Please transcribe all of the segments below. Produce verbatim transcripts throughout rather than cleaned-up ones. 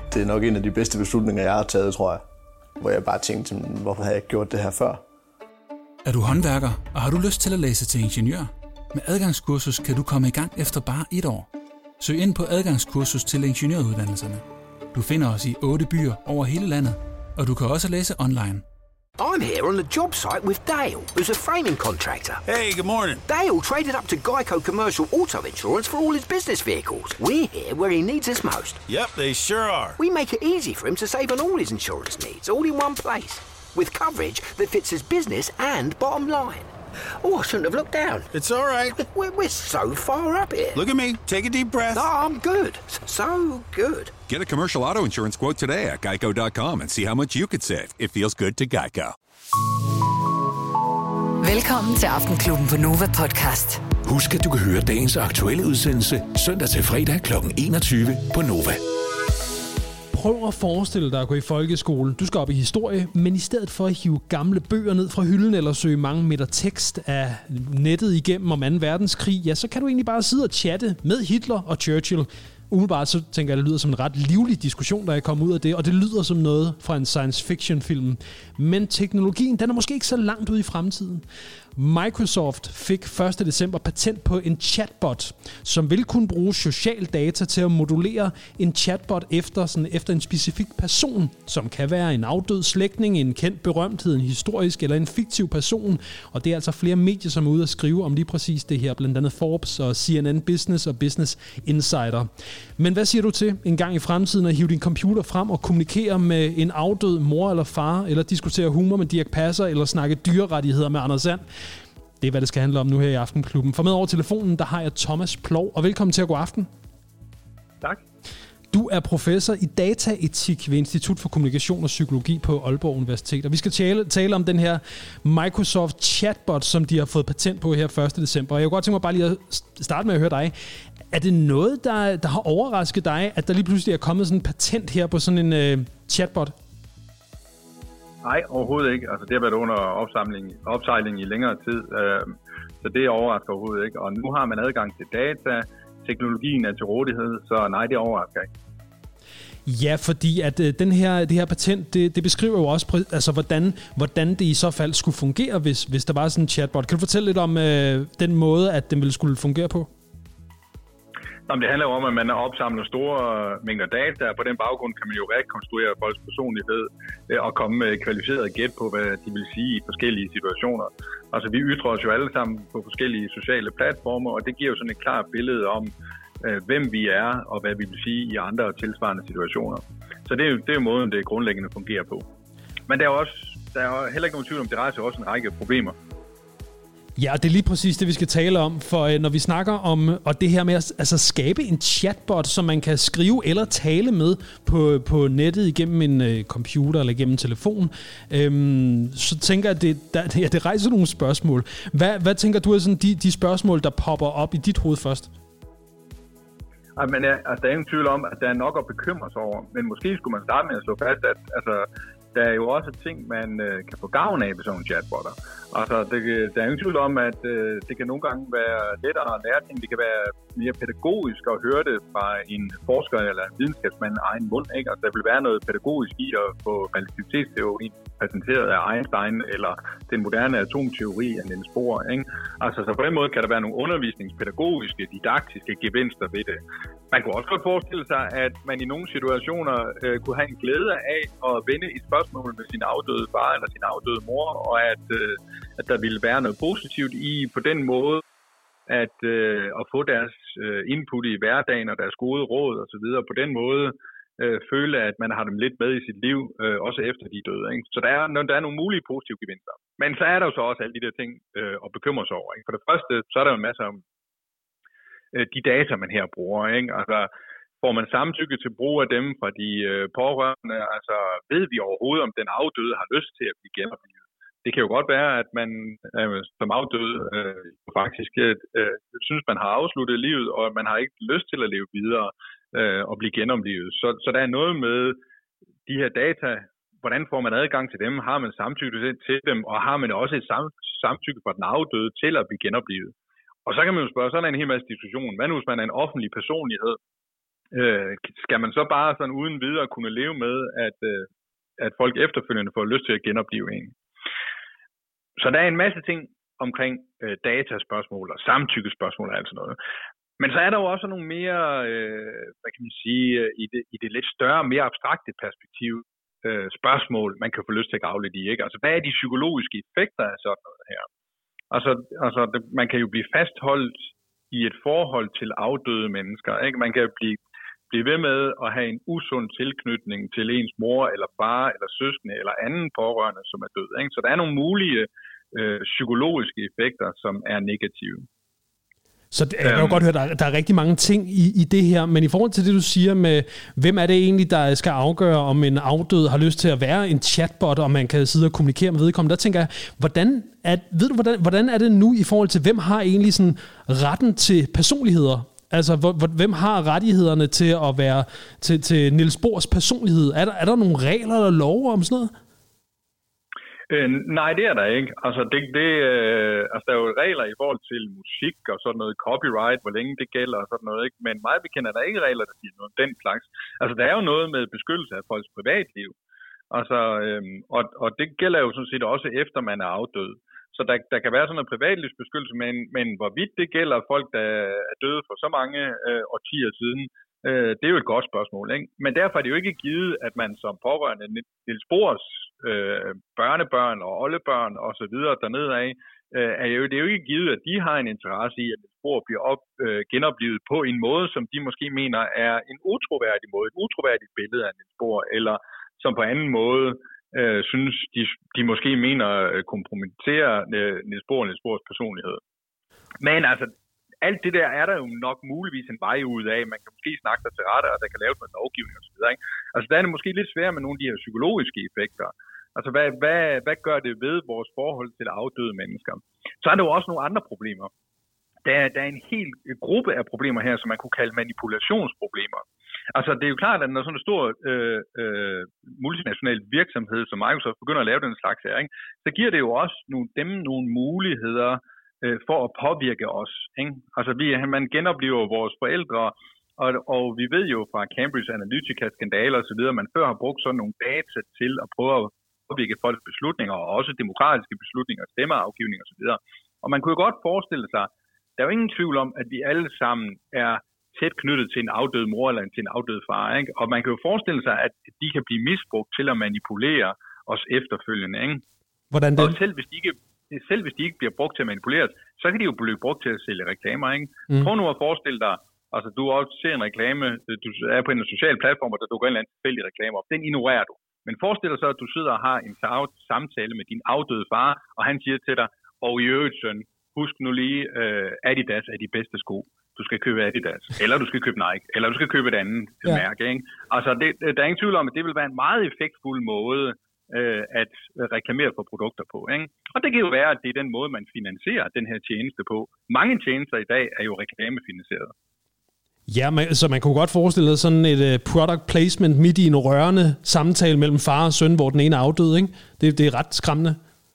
Det er nok en af de bedste beslutninger, jeg har taget, tror jeg. Hvor jeg bare tænkte, hvorfor har jeg ikke gjort det her før? Er du håndværker, og har du lyst til at læse til ingeniør? Med adgangskursus kan du komme i gang efter bare et år. Søg ind på adgangskursus til ingeniøruddannelserne. Du finder os i otte byer over hele landet, og du kan også læse online. I'm here on the job site with Dale, who's a framing contractor. Hey, good morning. Dale traded up to Geico Commercial Auto Insurance for all his business vehicles. We're here where he needs us most. Yep, they sure are. We make it easy for him to save on all his insurance needs, all in one place, with coverage that fits his business and bottom line. Oh, I shouldn't have looked down. It's all right. We're, we're so far up here. Look at me. Take a deep breath. No, I'm good. So good. Get a commercial auto insurance quote today at geico dot com and see how much you could save. It feels good to Geico. Velkommen til Aftenklubben på Nova Podcast. Husk, at du kan høre dagens aktuelle udsendelse søndag til fredag klokken enogtyve på Nova. Prøv at forestille dig at gå i folkeskole. Du skal op i historie, men i stedet for at hive gamle bøger ned fra hylden eller søge mange meter tekst af nettet igennem om anden verdenskrig, ja, så kan du egentlig bare sidde og chatte med Hitler og Churchill. Umiddelbart så tænker jeg, at det lyder som en ret livlig diskussion, der er kommet ud af det, og det lyder som noget fra en science fiction film. Men teknologien, den er måske ikke så langt ude i fremtiden. Microsoft fik første december patent på en chatbot, som vil kunne bruge social data til at modulere en chatbot efter, sådan, efter en specifik person, som kan være en afdød slægtning, en kendt berømthed, en historisk eller en fiktiv person. Og det er altså flere medier, som er ude at skrive om lige præcis det her, blandt andet Forbes og C N N Business og Business Insider. Men hvad siger du til en gang i fremtiden at hive din computer frem og kommunikere med en afdød mor eller far, eller diskutere humor med Dirch Passer, eller snakke dyrerettigheder med Anders And? Det er, hvad det skal handle om nu her i Aftenklubben. For med over telefonen, der har jeg Thomas Plov, og velkommen til at gå aften. Tak. Du er professor i dataetik ved Institut for Kommunikation og Psykologi på Aalborg Universitet, og vi skal tale, tale om den her Microsoft chatbot, som de har fået patent på her første december. Og jeg kunne godt tænke mig bare lige at starte med at høre dig. Er det noget, der, der har overrasket dig, at der lige pludselig er kommet sådan en patent her på sådan en uh, chatbot? Nej, overhovedet ikke. Altså, det har været under opsamling, opsejling i længere tid, øh, så det overrasker overhovedet ikke. Og nu har man adgang til data, teknologien er til rådighed, så nej, det overrasker ikke. Ja, fordi at øh, den her, det her patent, det, det beskriver jo også, altså, hvordan, hvordan det i så fald skulle fungere, hvis, hvis der var sådan en chatbot. Kan du fortælle lidt om øh, den måde, at den ville skulle fungere på? Jamen, det handler jo om, at man opsamler store mængder data, og på den baggrund kan man jo rekonstruere folks personlighed og komme med kvalificeret gæt på, hvad de vil sige i forskellige situationer. Altså, vi ytrer os jo alle sammen på forskellige sociale platformer, og det giver jo sådan et klart billede om, hvem vi er, og hvad vi vil sige i andre tilsvarende situationer. Så det er jo, det er jo måden, det grundlæggende fungerer på. Men der er, også, der er heller ikke nogen tvivl om, det rejser også en række problemer. Ja, det er lige præcis det, vi skal tale om, for øh, når vi snakker om og det her med at altså, skabe en chatbot, som man kan skrive eller tale med på, på nettet igennem en øh, computer eller igennem en telefon, øhm, så tænker jeg, at det, der, ja, det rejser nogle spørgsmål. Hvad, hvad tænker du er sådan de, de spørgsmål, der popper op i dit hoved først? Ej, men, altså, der er ingen tvivl om, at der er nok at bekymre sig over, men måske skulle man starte med at slå fast, at altså, der er jo også ting, man øh, kan få gavn af ved sådan nogle chatbotter. Altså, det, der er ingen tvivl om, at øh, det kan nogle gange være lettere at lære ting. Det kan være mere pædagogisk at høre det fra en forsker eller en videnskabsmand egen mund. Ikke? Altså, der vil være noget pædagogisk i at få relativitetsteori præsenteret af Einstein eller den moderne atomteori af Niels Bohr. Ikke? Altså, så på den måde kan der være nogle undervisningspædagogiske, didaktiske gevinster ved det. Man kunne også godt forestille sig, at man i nogle situationer øh, kunne have en glæde af at vende et spørgsmål med sin afdøde far eller sin afdøde mor, og at, øh, at der ville være noget positivt i på den måde at, øh, at få deres øh, input i hverdagen og deres gode råd osv. På den måde øh, føle, at man har dem lidt med i sit liv, øh, også efter de er døde. Ikke? Så der er, der er nogle mulige positive gevinster. Men så er der jo så også alle de der ting øh, at bekymre sig over. Ikke? For det første, så er der jo en masse om de data, man her bruger, ikke? Altså, får man samtykke til brug af dem fra de øh, pårørende, altså, ved vi overhovedet, om den afdøde har lyst til at blive genoplevet? Det kan jo godt være, at man øh, som afdøde øh, faktisk øh, synes, man har afsluttet livet, og man har ikke lyst til at leve videre øh, og blive genoplevet. Så, så der er noget med de her data. Hvordan får man adgang til dem? Har man samtykke til dem? Og har man også et samtykke fra den afdøde til at blive genoplevet? Og så kan man jo spørge, så er der en hel masse diskussion. Hvad nu, hvis man er en offentlig personlighed, øh, skal man så bare sådan uden videre kunne leve med, at, øh, at folk efterfølgende får lyst til at genopleve en. Så der er en masse ting omkring øh, dataspørgsmål og samtykkespørgsmål og alt sådan noget. Men så er der jo også nogle mere, øh, hvad kan man sige, i det, i det lidt større, mere abstrakte perspektiv, øh, spørgsmål, man kan få lyst til at grave lidt i. Ikke? Altså, hvad er de psykologiske effekter af sådan noget her? Altså, altså det, man kan jo blive fastholdt i et forhold til afdøde mennesker. Ikke? Man kan jo blive, blive ved med at have en usund tilknytning til ens mor, eller far, eller søskende, eller anden pårørende, som er død. Ikke? Så der er nogle mulige øh, psykologiske effekter, som er negative. Så det, jeg kan jo godt høre, at der, der er rigtig mange ting i, i det her, men i forhold til det, du siger med, hvem er det egentlig, der skal afgøre, om en afdød har lyst til at være en chatbot, og man kan sidde og kommunikere med vedkommende, der tænker jeg, hvordan er, ved du, hvordan, hvordan er det nu i forhold til, hvem har egentlig sådan retten til personligheder? Altså, hvor, hvem har rettighederne til at være, til, til Niels Bohrs personlighed? Er der, er der nogle regler eller love om sådan noget? Øh, nej, det er der ikke. Altså, det, det, øh, altså, der er jo regler i forhold til musik og sådan noget, copyright, hvor længe det gælder og sådan noget, ikke? Men mig bekendt er der ikke regler, der siger noget om den slags. Altså, der er jo noget med beskyttelse af folks privatliv. Altså, øh, og, og det gælder jo sådan set også efter man er afdød. Så der, der kan være sådan noget privatlivsbeskyttelse, men, men hvorvidt det gælder folk, der er døde for så mange øh, årtier siden, øh, det er jo et godt spørgsmål, ikke? Men derfor er det jo ikke givet, at man som pårørende Niels Bohrs øh, børnebørn og oldebørn og så videre dernede af, øh, er jo, det er jo ikke givet, at de har en interesse i, at Niels Bohr bliver op, øh, genoplevet på en måde, som de måske mener er en utroværdig måde, et utroværdigt billede af Niels Bohr, eller som på anden måde øh, synes, de, de måske mener øh, kompromitterer øh, Niels Bohr og Niels Bohrs personlighed. Men altså, alt det der er der jo nok muligvis en vej ud af. Man kan måske snakke sig til rette, og der kan laves noget lovgivning og så videre, ikke? Altså, der er det måske lidt svært med nogle af de her psykologiske effekter. Altså, hvad, hvad, hvad gør det ved vores forhold til afdøde mennesker? Så er der jo også nogle andre problemer. Der, der er en hel gruppe af problemer her, som man kunne kalde manipulationsproblemer. Altså, det er jo klart, at når sådan en stor øh, øh, multinational virksomhed som Microsoft begynder at lave den slags her, ikke, så giver det jo også nogle, dem nogle muligheder øh, for at påvirke os. Ikke? Altså, vi, man genoplever vores forældre, og, og vi ved jo fra Cambridge Analytica-skandaler og så videre, at man før har brugt sådan nogle data til at prøve at påvirke folks beslutninger, og også demokratiske beslutninger, stemmeafgivning og så videre. Og man kunne jo godt forestille sig, der er jo ingen tvivl om, at vi alle sammen er tæt knyttet til en afdød mor eller til en afdød far, ikke? Og man kan jo forestille sig, at de kan blive misbrugt til at manipulere os efterfølgende, ikke? Hvordan det? Og selv hvis, de ikke, selv hvis de ikke bliver brugt til at manipulere, så kan de jo blive brugt til at sælge reklamer, ikke? Mm. Prøv nu at forestille dig, altså du også ser en reklame, du er på en social platform, og der dukker en eller anden tilfældig reklame op. Den ignorerer du. Men forestil dig så, at du sidder og har en samtale med din afdøde far, og han siger til dig, og i øvrigt søn, husk nu lige, uh, Adidas er de bedste sko. Du skal købe Adidas, eller du skal købe Nike, eller du skal købe et andet ja. mærke. Ikke? Altså, det, der er ingen tvivl om, at det vil være en meget effektfuld måde uh, at reklamere for produkter på. Ikke? Og det kan jo være, at det er den måde, man finansierer den her tjeneste på. Mange tjenester i dag er jo reklamefinansieret. Ja, man, så man kunne godt forestille sig sådan et uh, product placement midt i en rørende samtale mellem far og søn, hvor den ene er afdød, ikke? Det, det er ret skræmmende.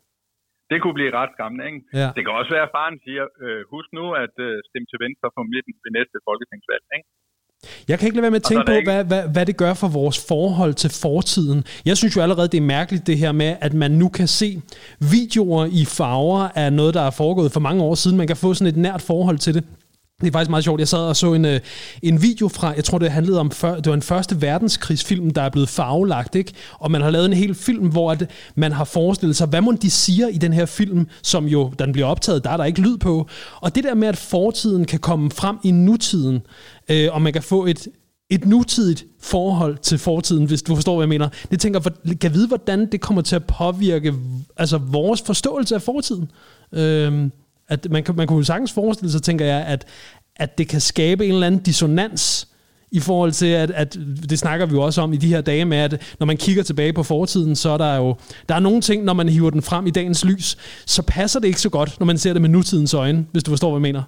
Det kunne blive ret skræmmende, ikke? Ja. Det kan også være, at faren siger, øh, husk nu at øh, stemme til venstre for midten ved næste folketingsvalg, ikke? Jeg kan ikke lade være med at tænke på, ikke... hvad, hvad, hvad det gør for vores forhold til fortiden. Jeg synes jo allerede, det er mærkeligt det her med, at man nu kan se videoer i farver af noget, der er foregået for mange år siden. Man kan få sådan et nært forhold til det. Det er faktisk meget sjovt. Jeg sad og så en, en video fra, jeg tror det handlede om, før, det var en første verdenskrigsfilm, der er blevet farvelagt, ikke? Og man har lavet en hel film, hvor at man har forestillet sig, hvad må de siger i den her film, som jo, da den bliver optaget, der er der ikke lyd på. Og det der med, at fortiden kan komme frem i nutiden, øh, og man kan få et, et nutidigt forhold til fortiden, hvis du forstår, hvad jeg mener. Det tænker jeg, kan vide, hvordan det kommer til at påvirke altså vores forståelse af fortiden. Øh, At man, kan, man kunne jo sagtens forestille sig, tænker jeg, at, at det kan skabe en eller anden dissonans i forhold til, at, at det snakker vi jo også om i de her dage med, at når man kigger tilbage på fortiden, så er der jo, der er nogle ting, når man hiver den frem i dagens lys, så passer det ikke så godt, når man ser det med nutidens øjne, hvis du forstår, hvad jeg mener.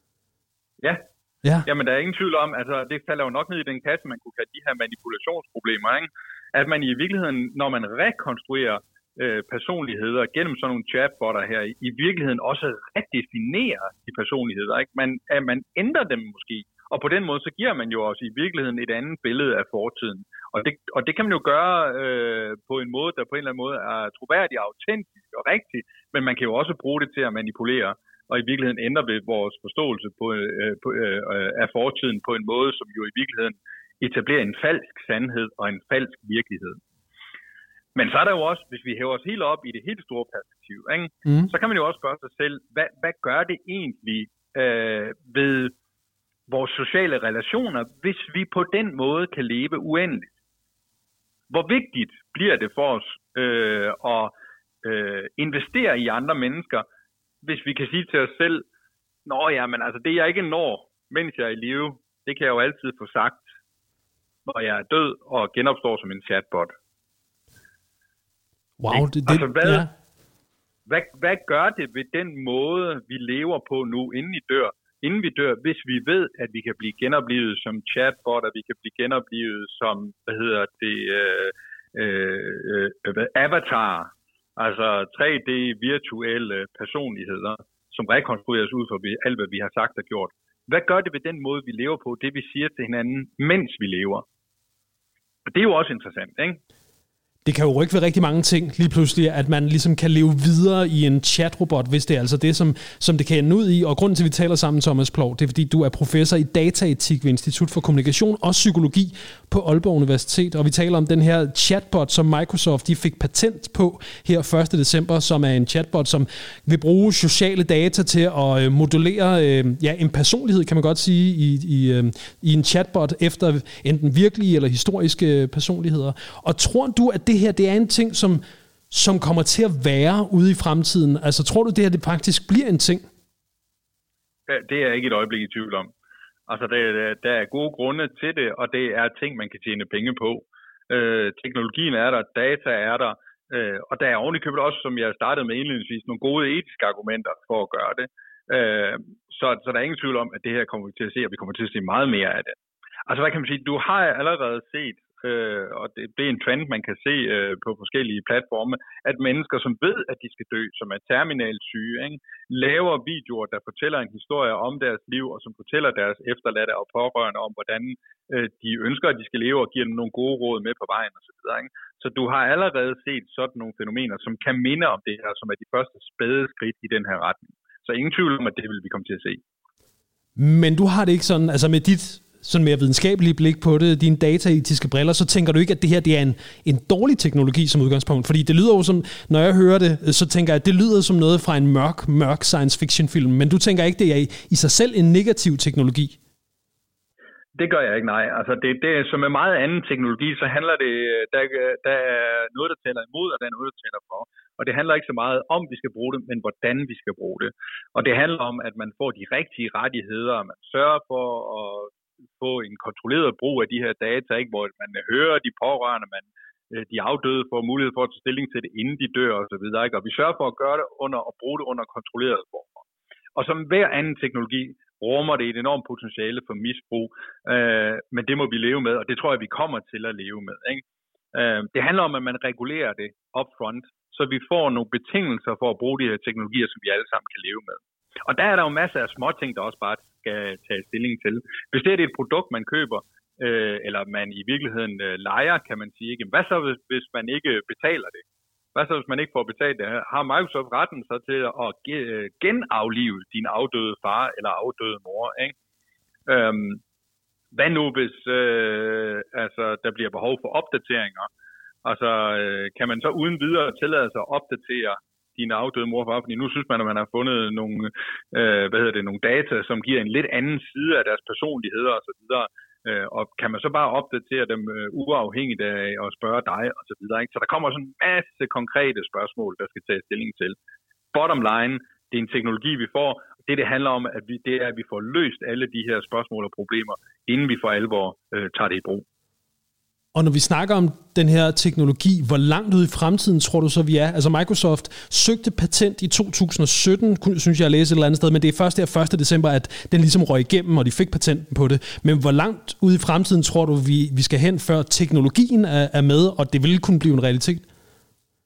Ja. Ja. Jamen, der er ingen tvivl om, altså det falder jo nok ned i den kasse, man kunne kalde de her manipulationsproblemer, ikke? At man i virkeligheden, når man rekonstruerer personligheder gennem sådan nogle chatbotter her, i virkeligheden også redefinerer de personligheder, ikke? Man, at man ændrer dem måske, Og på den måde, så giver man jo også i virkeligheden et andet billede af fortiden. Og det, og det kan man jo gøre øh, på en måde, der på en eller anden måde er troværdig, autentisk og rigtig, men man kan jo også bruge det til at manipulere, og i virkeligheden ændre ved vores forståelse på, øh, på, øh, af fortiden på en måde, som jo i virkeligheden etablerer en falsk sandhed og en falsk virkelighed. Men så er der jo også, hvis vi hæver os helt op i det helt store perspektiv, ikke? Mm. så kan man jo også spørge sig selv, hvad, hvad gør det egentlig øh, ved vores sociale relationer, hvis vi på den måde kan leve uendeligt? Hvor vigtigt bliver det for os øh, at øh, investere i andre mennesker, hvis vi kan sige til os selv, nå ja, men altså det jeg ikke når, mens jeg er i live, det kan jeg jo altid få sagt, når jeg er død og genopstår som en chatbot. Wow, det, det, altså, hvad, ja. hvad, hvad gør det ved den måde, vi lever på nu, inden vi dør, inden vi dør, hvis vi ved, at vi kan blive genoplevet som chatbot, at vi kan blive genoplevet som, hvad hedder det, øh, øh, øh, avatar, altså tre D-virtuelle personligheder, som rekonstrueres ud fra alt, hvad vi har sagt og gjort. Hvad gør det ved den måde, vi lever på, det vi siger til hinanden, mens vi lever? Og det er jo også interessant, ikke? Det kan jo rykke ved rigtig mange ting lige pludselig, at man ligesom kan leve videre i en chatrobot, hvis det er altså det, som, som det kan ende ud i. Og grunden til, at vi taler sammen, Thomas Ploug, det er, fordi du er professor i dataetik ved Institut for Kommunikation og Psykologi på Aalborg Universitet. Og vi taler om den her chatbot, som Microsoft de fik patent på her første december, som er en chatbot, som vil bruge sociale data til at modellere øh, ja, en personlighed, kan man godt sige, i, i, øh, i en chatbot efter enten virkelige eller historiske personligheder. Og tror du, at det det her, det er en ting, som, som kommer til at være ude i fremtiden? Altså, tror du, det her det faktisk bliver en ting? Det er jeg ikke et øjeblik i tvivl om. Altså, der, der er gode grunde til det, og det er ting, man kan tjene penge på. Øh, teknologien er der, data er der, øh, og der er oven i købet også, som jeg startede med indledningsvis, nogle gode etiske argumenter for at gøre det. Øh, så, så der er ingen tvivl om, at det her kommer vi til at se, og vi kommer til at se meget mere af det. Altså, hvad kan man sige? Du har allerede set, Øh, og det, det er en trend, man kan se øh, på forskellige platforme, at mennesker, som ved, at de skal dø, som er terminalt syge, ikke, laver videoer, der fortæller en historie om deres liv, og som fortæller deres efterladte og pårørende om, hvordan øh, de ønsker, at de skal leve, og giver dem nogle gode råd med på vejen osv. Ikke? Så du har allerede set sådan nogle fænomener, som kan minde om det her, som er de første spæde skridt i den her retning. Så ingen tvivl om, at det vil vi komme til at se. Men du har det ikke sådan, altså med dit sådan mere videnskabelige blik på det, dine dataetiske briller, så tænker du ikke, at det her det er en, en dårlig teknologi som udgangspunkt? Fordi det lyder jo som, når jeg hører det, så tænker jeg, at det lyder som noget fra en mørk, mørk science fiction film, men du tænker ikke, det er i, i sig selv en negativ teknologi? Det gør jeg ikke, nej. Altså det, det som med meget anden teknologi, så handler det, der, der er noget, der tæller imod, og der er noget, der tæller for. Og det handler ikke så meget om, vi skal bruge det, men hvordan vi skal bruge det. Og det handler om, at man får de rigtige rettigheder, og man sørger for at få en kontrolleret brug af de her data, ikke, hvor man hører de pårørende, man, de afdøde får mulighed for at tage stilling til det, inden de dør og så videre, ikke? Og vi sørger for at gøre det under og bruge det under kontrollerede former. Og som hver anden teknologi rummer det et enormt potentiale for misbrug, øh, men det må vi leve med, og det tror jeg, vi kommer til at leve med. Ikke? Øh, det handler om, at man regulerer det upfront, så vi får nogle betingelser for at bruge de her teknologier, som vi alle sammen kan leve med. Og der er der jo masser af småting, der også bare skal tage stilling til. Hvis det er et produkt, man køber, øh, eller man i virkeligheden øh, lejer, kan man sige, ikke? Hvad så, hvis, hvis man ikke betaler det? Hvad så, hvis man ikke får betalt det? Har Microsoft retten så til at genaflive din afdøde far eller afdøde mor? Ikke? Øhm, hvad nu, hvis øh, altså, der bliver behov for opdateringer? Altså, øh, kan man så uden videre tillade sig at opdatere din afdøde mor og far, fordi nu synes man, at man har fundet nogle, øh, hvad hedder det, nogle data, som giver en lidt anden side af deres personligheder og så videre. Øh, og kan man så bare opdatere dem øh, uafhængigt af og spørge dig og så videre. Ikke? Så der kommer sådan en masse konkrete spørgsmål, der skal tages stilling til. Bottom line, det er en teknologi, vi får. Det, det handler om, at vi, det er, at vi får løst alle de her spørgsmål og problemer, inden vi for alvor øh, tager det i brug. Og når vi snakker om den her teknologi, hvor langt ud i fremtiden tror du så, vi er? Altså Microsoft søgte patent i to tusind og sytten, synes jeg, jeg læste et eller andet sted, men det er først der første december, at den ligesom røg igennem, og de fik patenten på det. Men hvor langt ud i fremtiden tror du, vi, vi skal hen, før teknologien er, er med, og det vil kunne blive en realitet?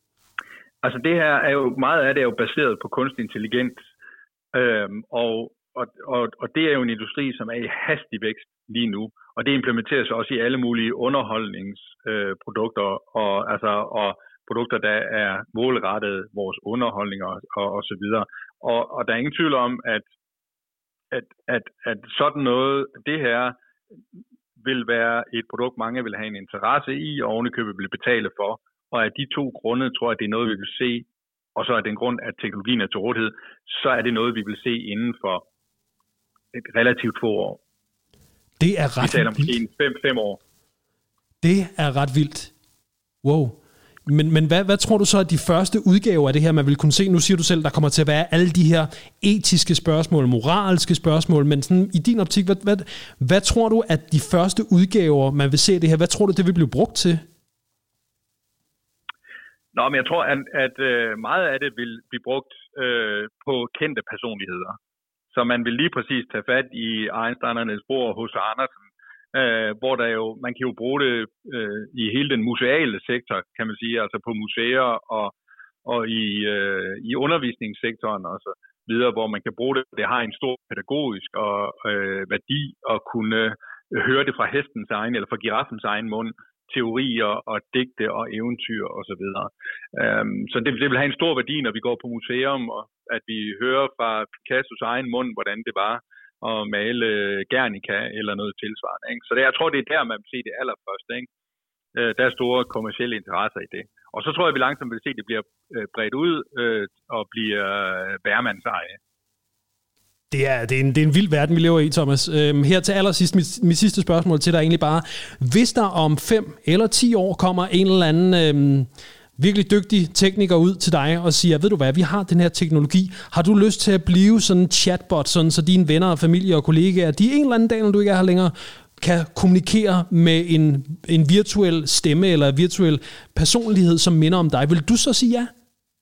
Altså det her er jo, meget af det er jo baseret på kunstig intelligens, øhm, og og, og, og det er jo en industri, som er i hastig vækst lige nu, og det implementeres også i alle mulige underholdningsprodukter, øh, og, altså, og produkter, der er målrettet vores underholdning og, og, og så videre. Og, og der er ingen tvivl om, at, at, at, at sådan noget, det her vil være et produkt, mange vil have en interesse i, og ovenikøbet vil betale for. Og af de to grunde, tror jeg, det er noget, vi vil se, og så er den grund, at teknologien er til rådighed, så er det noget, vi vil se inden for et relativt få år. Det er ret vildt. Vi taler måske fem, fem år. Det er ret vildt. Wow. Men, men hvad, hvad tror du så, at de første udgaver af det her, man vil kunne se, nu siger du selv, der kommer til at være alle de her etiske spørgsmål, moralske spørgsmål, men sådan, i din optik, hvad, hvad, hvad tror du, at de første udgaver, man vil se det her, hvad tror du, det vil blive brugt til? Nå, men jeg tror, at, at meget af det vil blive brugt øh, på kendte personligheder. Så man vil lige præcis tage fat i Einstein og Niels Bohr og H C Andersen, øh, hvor der jo, man kan jo bruge det øh, i hele den museale sektor, kan man sige, altså på museer og, og i, øh, i undervisningssektoren og så videre, hvor man kan bruge det. Det har en stor pædagogisk og, øh, værdi at kunne høre det fra hestens egen eller fra giraffens egen mund, teorier og digte og eventyr og så videre. Um, så det, det vil have en stor værdi, når vi går på museum, og at vi hører fra Picassos egen mund, hvordan det var at male Guernica eller noget tilsvarende. Ikke? Så det, jeg tror, det er der, man vil se det allerførst. Ikke? Uh, der er store kommercielle interesser i det. Og så tror jeg, vi langsomt vil se, at det bliver uh, bredt ud uh, og bliver uh, hvermands eje. Det er, det, er en, det er en vild verden, vi lever i, Thomas. Øhm, her til allersidst, mit, mit sidste spørgsmål til dig er egentlig bare, hvis der om fem eller ti år kommer en eller anden øhm, virkelig dygtig tekniker ud til dig og siger, ved du hvad, vi har den her teknologi, har du lyst til at blive sådan en chatbot, sådan, så dine venner og familie og kollegaer, de en eller anden dag, når du ikke er her længere, kan kommunikere med en, en virtuel stemme eller virtuel personlighed, som minder om dig. Vil du så sige ja?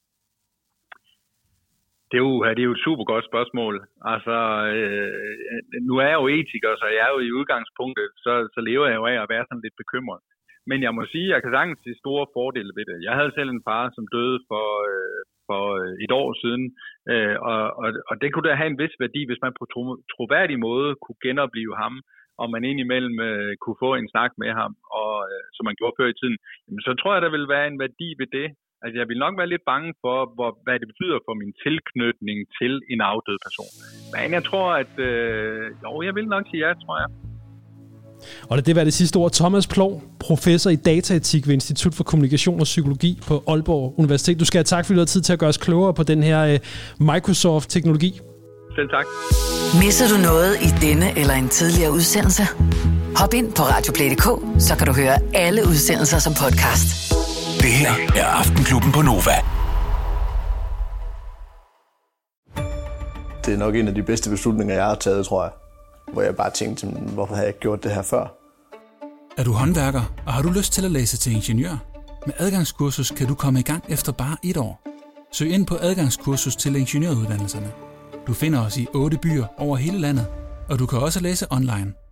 Det er, jo, det er jo et super godt spørgsmål. Altså, øh, nu er jeg jo etiker, så jeg er jo i udgangspunktet, så, så lever jeg jo af at være sådan lidt bekymret. Men jeg må sige, at jeg kan sagtens se store fordele ved det. Jeg havde selv en far, som døde for, øh, for et år siden, øh, og, og, og det kunne da have en vis værdi, hvis man på tro, troværdig måde kunne genopleve ham, og man indimellem øh, kunne få en snak med ham, og, øh, som man gjorde før i tiden. Jamen, så tror jeg, der vil være en værdi ved det. Altså, jeg vil nok være lidt bange for, hvor, hvad det betyder for min tilknytning til en afdød person. Men jeg tror, at... Øh, jo, jeg vil nok sige ja, tror jeg. Og det, det var det sidste ord. Thomas Ploug, professor i dataetik ved Institut for Kommunikation og Psykologi på Aalborg Universitet. Du skal have tak, fordi du har tid til at gøre os klogere på den her øh, Microsoft-teknologi. Selv tak. Misser du noget i denne eller en tidligere udsendelse? Hop ind på radioplay punktum d k, så kan du høre alle udsendelser som podcast. Det her er Aftenklubben på Nova. Det er nok en af de bedste beslutninger, jeg har taget, tror jeg. Hvor jeg bare tænkte, hvorfor har jeg ikke gjort det her før? Er du håndværker, og har du lyst til at læse til ingeniør? Med adgangskursus kan du komme i gang efter bare et år. Søg ind på adgangskursus til ingeniøruddannelserne. Du finder os i otte byer over hele landet, og du kan også læse online.